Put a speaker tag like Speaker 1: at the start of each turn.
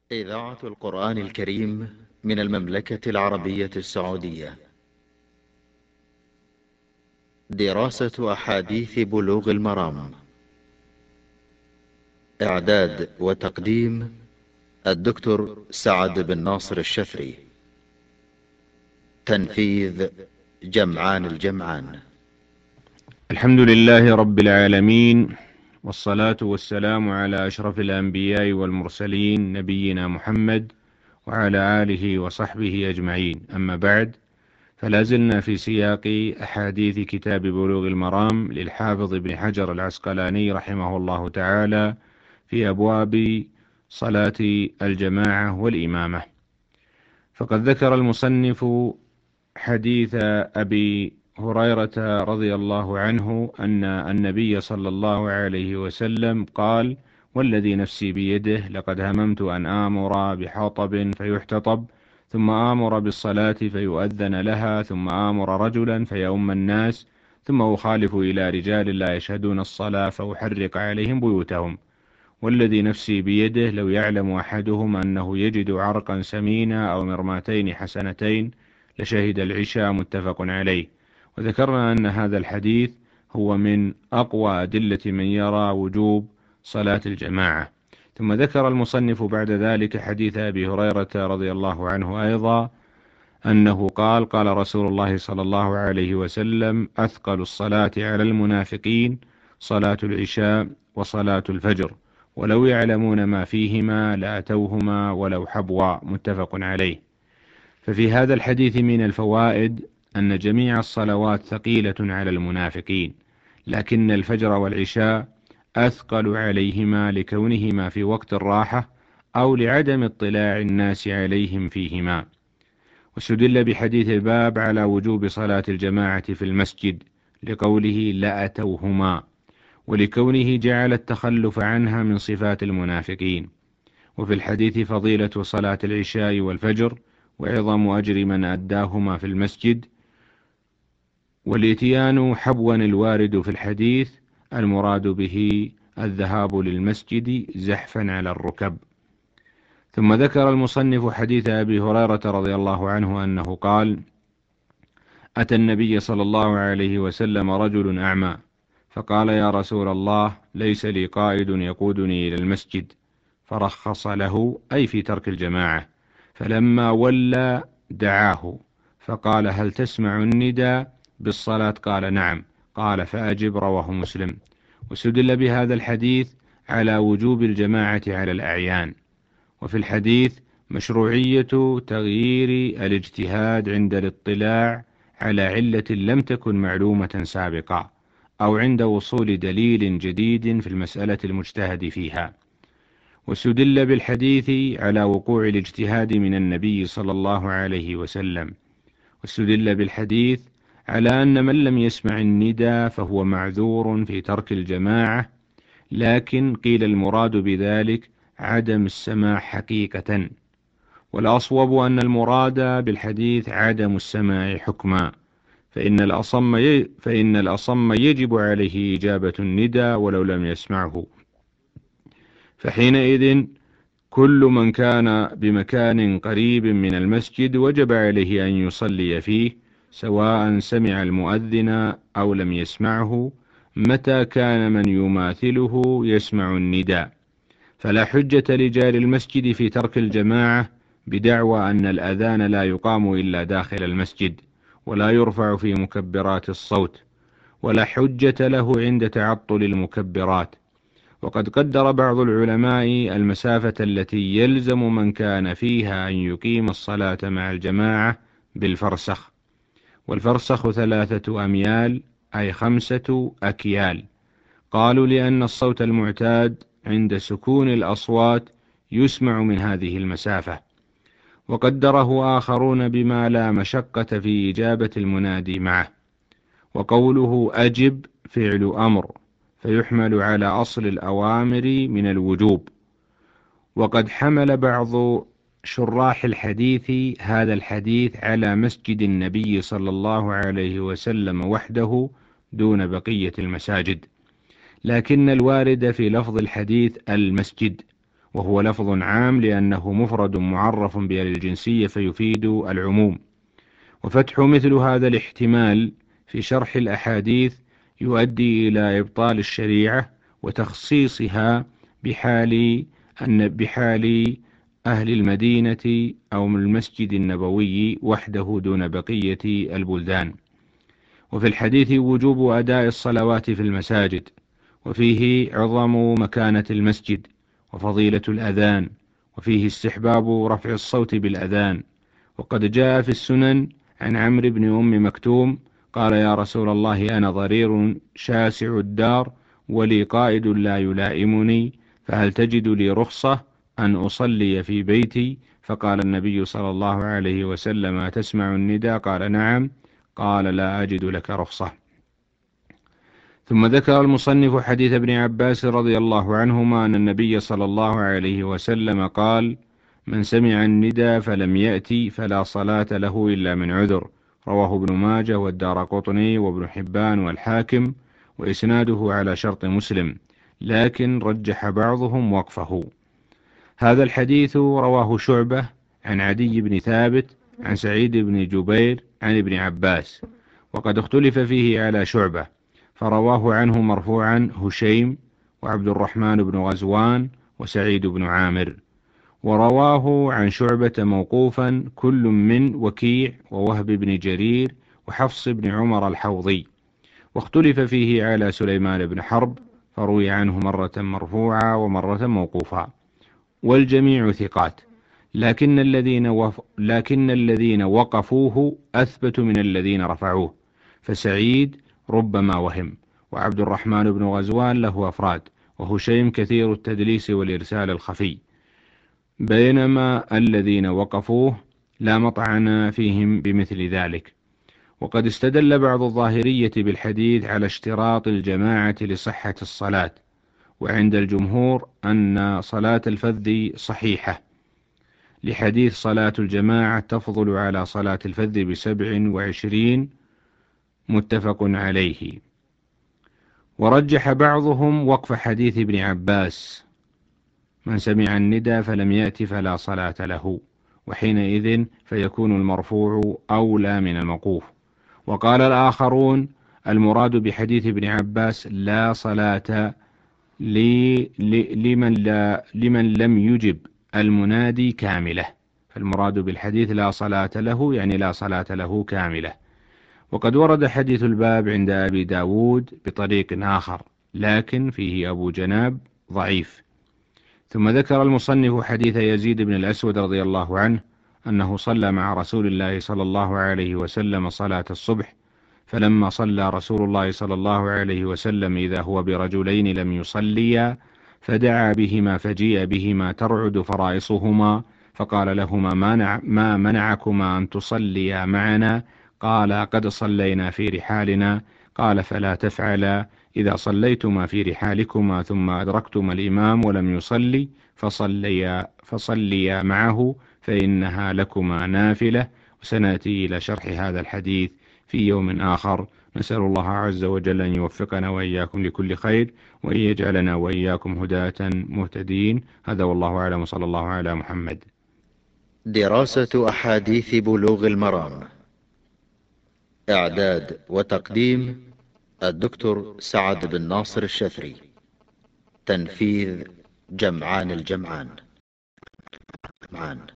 Speaker 1: إذاعة القرآن الكريم من المملكة العربية السعودية. دراسة أحاديث بلوغ المرام. إعداد وتقديم الدكتور سعد بن ناصر الشفري. تنفيذ جمعان الجمعان.
Speaker 2: الحمد لله رب العالمين، والصلاة والسلام على أشرف الأنبياء والمرسلين نبينا محمد وعلى آله وصحبه أجمعين. أما بعد، فلا زلنا في سياق أحاديث كتاب بلوغ المرام للحافظ ابن حجر العسقلاني رحمه الله تعالى في أبواب صلاة الجماعة والإمامة. فقد ذكر المصنف حديث أبي هريرة رضي الله عنه أن النبي صلى الله عليه وسلم قال: والذي نفسي بيده لقد هممت أن آمر بحطب فيحتطب، ثم آمر بالصلاة فيؤذن لها، ثم آمر رجلا فيؤم الناس، ثم أخالف إلى رجال لا يشهدون الصلاة فأحرق عليهم بيوتهم. والذي نفسي بيده لو يعلم أحدهم أنه يجد عرقا سمينا أو مرماتين حسنتين لشهد العشاء. متفق عليه. وذكرنا أن هذا الحديث هو من أقوى أدلة من يرى وجوب صلاة الجماعة. ثم ذكر المصنف بعد ذلك حديث أبي هريرة رضي الله عنه أيضا أنه قال: قال رسول الله صلى الله عليه وسلم: أثقل الصلاة على المنافقين صلاة العشاء وصلاة الفجر، ولو يعلمون ما فيهما لأتوهما ولو حبوا. متفق عليه. ففي هذا الحديث من الفوائد أن جميع الصلوات ثقيلة على المنافقين، لكن الفجر والعشاء أثقل عليهما لكونهما في وقت الراحة أو لعدم اطلاع الناس عليهم فيهما. واستدل بحديث الباب على وجوب صلاة الجماعة في المسجد لقوله لأتوهما، ولكونه جعل التخلف عنها من صفات المنافقين. وفي الحديث فضيلة صلاة العشاء والفجر وعظم أجر من أداهما في المسجد. والإتيان حبوا الوارد في الحديث المراد به الذهاب للمسجد زحفا على الركب. ثم ذكر المصنف حديث أبي هريرة رضي الله عنه أنه قال: أتى النبي صلى الله عليه وسلم رجل أعمى فقال: يا رسول الله، ليس لي قائد يقودني إلى المسجد، فرخص له أي في ترك الجماعة. فلما ولى دعاه فقال: هل تسمع النداء بالصلاة؟ قال: نعم. قال: فأجب. رواه مسلم. واستدل بهذا الحديث على وجوب الجماعة على الأعيان. وفي الحديث مشروعية تغيير الاجتهاد عند الاطلاع على علة لم تكن معلومة سابقا، أو عند وصول دليل جديد في المسألة المجتهد فيها. واستدل بالحديث على وقوع الاجتهاد من النبي صلى الله عليه وسلم. واستدل بالحديث على أن من لم يسمع النداء فهو معذور في ترك الجماعة، لكن قيل المراد بذلك عدم السماع حقيقة، والأصوب أن المراد بالحديث عدم السماع حكما، فإن الأصم يجب عليه إجابة النداء ولو لم يسمعه. فحينئذ كل من كان بمكان قريب من المسجد وجب عليه أن يصلي فيه، سواء سمع المؤذن أو لم يسمعه، متى كان من يماثله يسمع النداء. فلا حجة لجار المسجد في ترك الجماعة بدعوى أن الأذان لا يقام إلا داخل المسجد ولا يرفع في مكبرات الصوت، ولا حجة له عند تعطل المكبرات. وقد قدر بعض العلماء المسافة التي يلزم من كان فيها أن يقيم الصلاة مع الجماعة بالفرسخ، والفرسخ 3 أميال أي 5 أكيال. قالوا لأن الصوت المعتاد عند سكون الأصوات يسمع من هذه المسافة. وقدره آخرون بما لا مشقة في إجابة المنادي معه. وقوله أجب فعل أمر، فيحمل على أصل الأوامر من الوجوب. وقد حمل بعض شراح الحديث هذا الحديث على مسجد النبي صلى الله عليه وسلم وحده دون بقية المساجد، لكن الوارد في لفظ الحديث المسجد، وهو لفظ عام لأنه مفرد معرف بالجنسية فيفيد العموم. وفتح مثل هذا الاحتمال في شرح الأحاديث يؤدي إلى إبطال الشريعة وتخصيصها بحال أهل المدينة أو المسجد النبوي وحده دون بقية البلدان. وفي الحديث وجوب أداء الصلوات في المساجد، وفيه عظم مكانة المسجد وفضيلة الأذان، وفيه استحباب رفع الصوت بالأذان. وقد جاء في السنن عن عمرو بن أم مكتوم قال: يا رسول الله، أنا ضرير شاسع الدار ولي قائد لا يلائمني، فهل تجد لي رخصة أن أصلي في بيتي؟ فقال النبي صلى الله عليه وسلم: أتسمع النداء؟ قال: نعم. قال: لا أجد لك رخصة. ثم ذكر المصنف حديث ابن عباس رضي الله عنهما أن النبي صلى الله عليه وسلم قال: من سمع النداء فلم يأتي فلا صلاة له إلا من عذر. رواه ابن ماجه والدارقطني وابن حبان والحاكم، وإسناده على شرط مسلم، لكن رجح بعضهم وقفه. هذا الحديث رواه شعبة عن عدي بن ثابت عن سعيد بن جبير عن ابن عباس، وقد اختلف فيه على شعبة، فرواه عنه مرفوعا هشيم وعبد الرحمن بن غزوان وسعيد بن عامر، ورواه عن شعبة موقوفا كل من وكيع ووهب بن جرير وحفص بن عمر الحوضي، واختلف فيه على سليمان بن حرب، فروي عنه مرة مرفوعة ومرة موقوفة، والجميع ثقات، لكن الذين وقفوه أثبت من الذين رفعوه، فسعيد ربما وهم، وعبد الرحمن بن غزوان له أفراد، وهشيم كثير التدليس والإرسال الخفي، بينما الذين وقفوه لا مطعن فيهم بمثل ذلك. وقد استدل بعض الظاهرية بالحديث على اشتراط الجماعة لصحة الصلاة، وعند الجمهور أن صلاة الفذ صحيحة، لحديث صلاة الجماعة تفضل على صلاة الفذ ب27 متفق عليه. ورجح بعضهم وقف حديث ابن عباس: من سمع الندى فلم يأت فلا صلاة له، وحينئذ فيكون المرفوع أولى من الموقوف. وقال الآخرون: المراد بحديث ابن عباس لا صلاة لمن لم يجب المنادي كاملة، فالمراد بالحديث لا صلاة له يعني لا صلاة له كاملة. وقد ورد حديث الباب عند أبي داود بطريق آخر، لكن فيه أبو جناب ضعيف. ثم ذكر المصنف حديث يزيد بن الأسود رضي الله عنه أنه صلى مع رسول الله صلى الله عليه وسلم صلاة الصبح، فلما صلى رسول الله صلى الله عليه وسلم إذا هو برجلين لم يصليا، فدعا بهما فجيء بهما ترعد فرائصهما، فقال لهما: ما منعكما أن تصليا معنا؟ قال: قد صلينا في رحالنا. قال: فلا تفعلا، إذا صليتما في رحالكما ثم أدركتما الإمام ولم يصلي فصليا معه فإنها لكما نافلة. وسنأتي إلى شرح هذا الحديث في يوم آخر. نسأل الله عز وجل أن يوفقنا وإياكم لكل خير، وأن يجعلنا وإياكم هداة مهتدين. هذا والله أعلم، صلى الله على محمد.
Speaker 1: دراسة أحاديث بلوغ المرام، إعداد وتقديم الدكتور سعد بن ناصر الشافري، تنفيذ جمعان الجمعان.